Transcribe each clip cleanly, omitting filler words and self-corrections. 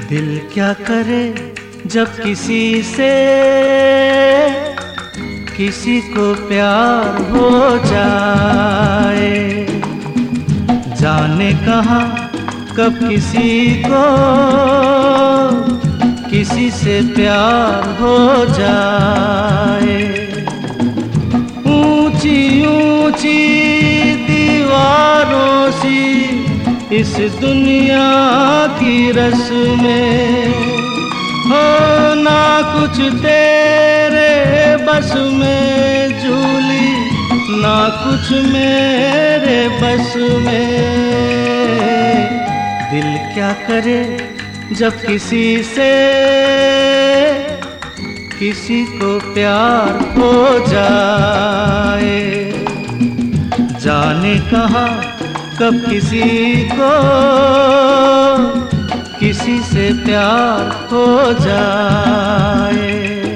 दिल क्या करे जब किसी से किसी को प्यार हो जाए, जाने कहाँ कब किसी को किसी से प्यार हो जाए। ऊंची ऊंची दीवारों सी इस दुनिया की रस्में हो, ना कुछ तेरे बस में झूली, ना कुछ मेरे बस में। दिल क्या करे जब किसी से किसी को प्यार हो जाए, जाने कहाँ कब किसी को किसी से प्यार हो जाए।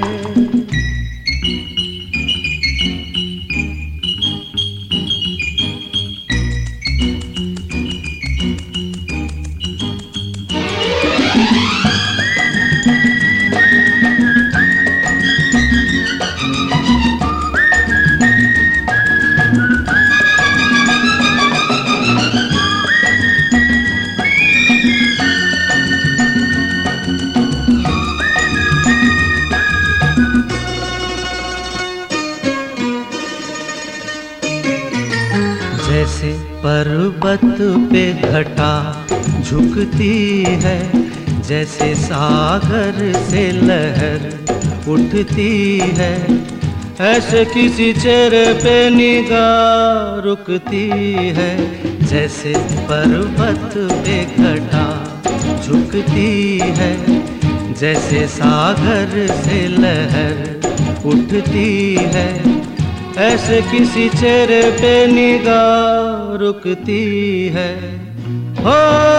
जैसे पर्वत पे घटा झुकती है, जैसे सागर से लहर उठती है, ऐसे किसी चेहरे पे निगाह रुकती है। जैसे पर्वत पे घटा झुकती है, जैसे सागर से लहर उठती है, ऐसे किसी चेहरे पे निगाह रुकती है। हो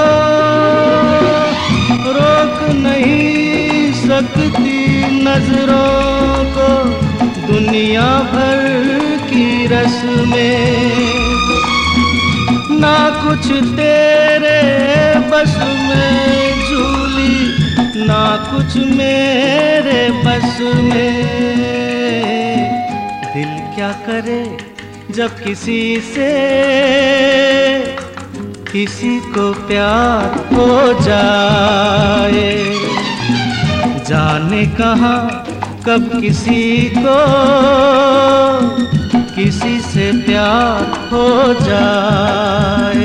रोक नहीं सकती नजरों को दुनिया भर की रस्में, ना कुछ तेरे बस में झूली, ना कुछ मेरे बस में। दिल क्या करे जब किसी से किसी को प्यार हो जाए, जाने कहाँ कब किसी को किसी से प्यार हो जाए।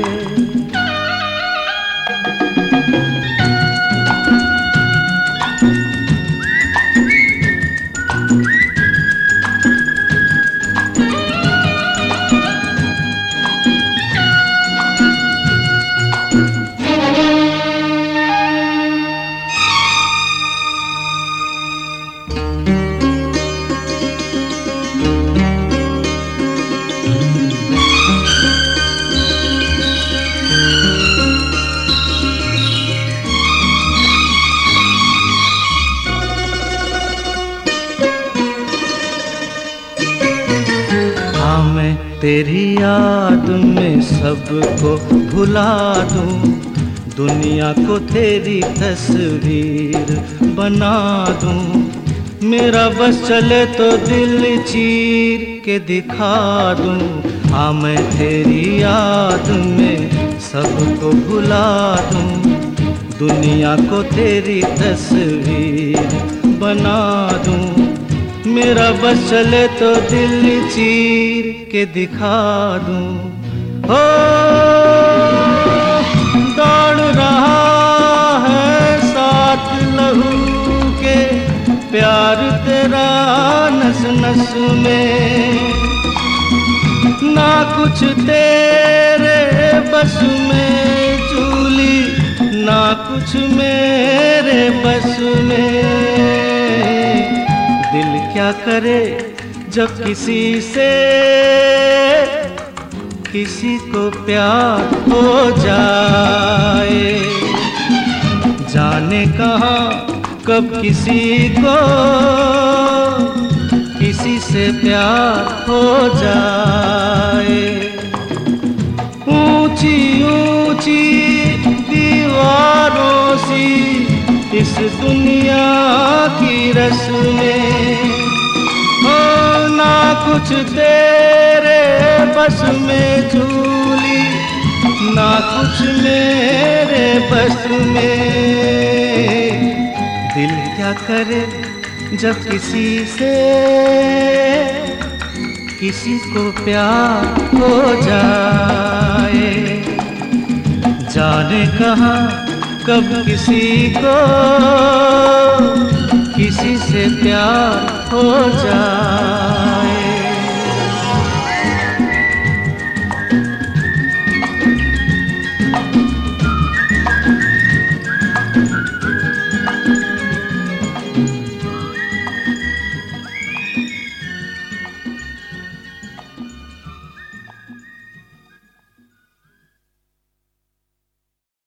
मैं तेरी याद में सबको भुला दूं, दुनिया को तेरी तस्वीर बना दूं। मेरा बस चले तो दिल चीर के दिखा दूं। हाँ मैं तेरी याद में सबको भुला दूं, दुनिया को तेरी तस्वीर बना दूं। मेरा बस चले तो दिल चीर के दिखा दूं। हो दौड़ रहा है साथ लहू के प्यार तेरा नस नस में, ना कुछ तेरे बस में झूली, ना कुछ मेरे बस में। दिल क्या करे जब किसी से किसी को प्यार हो जाए, जाने कहाँ कब किसी को किसी से प्यार हो जाए। ऊंची ऊंची दीवारों से इस दुनिया की रस्में, हो ना कुछ तेरे बस में झूली, ना कुछ मेरे बस में। दिल क्या करे जब किसी को प्यार हो जाए, जाने कहाँ कब किसी से प्यार हो जाए।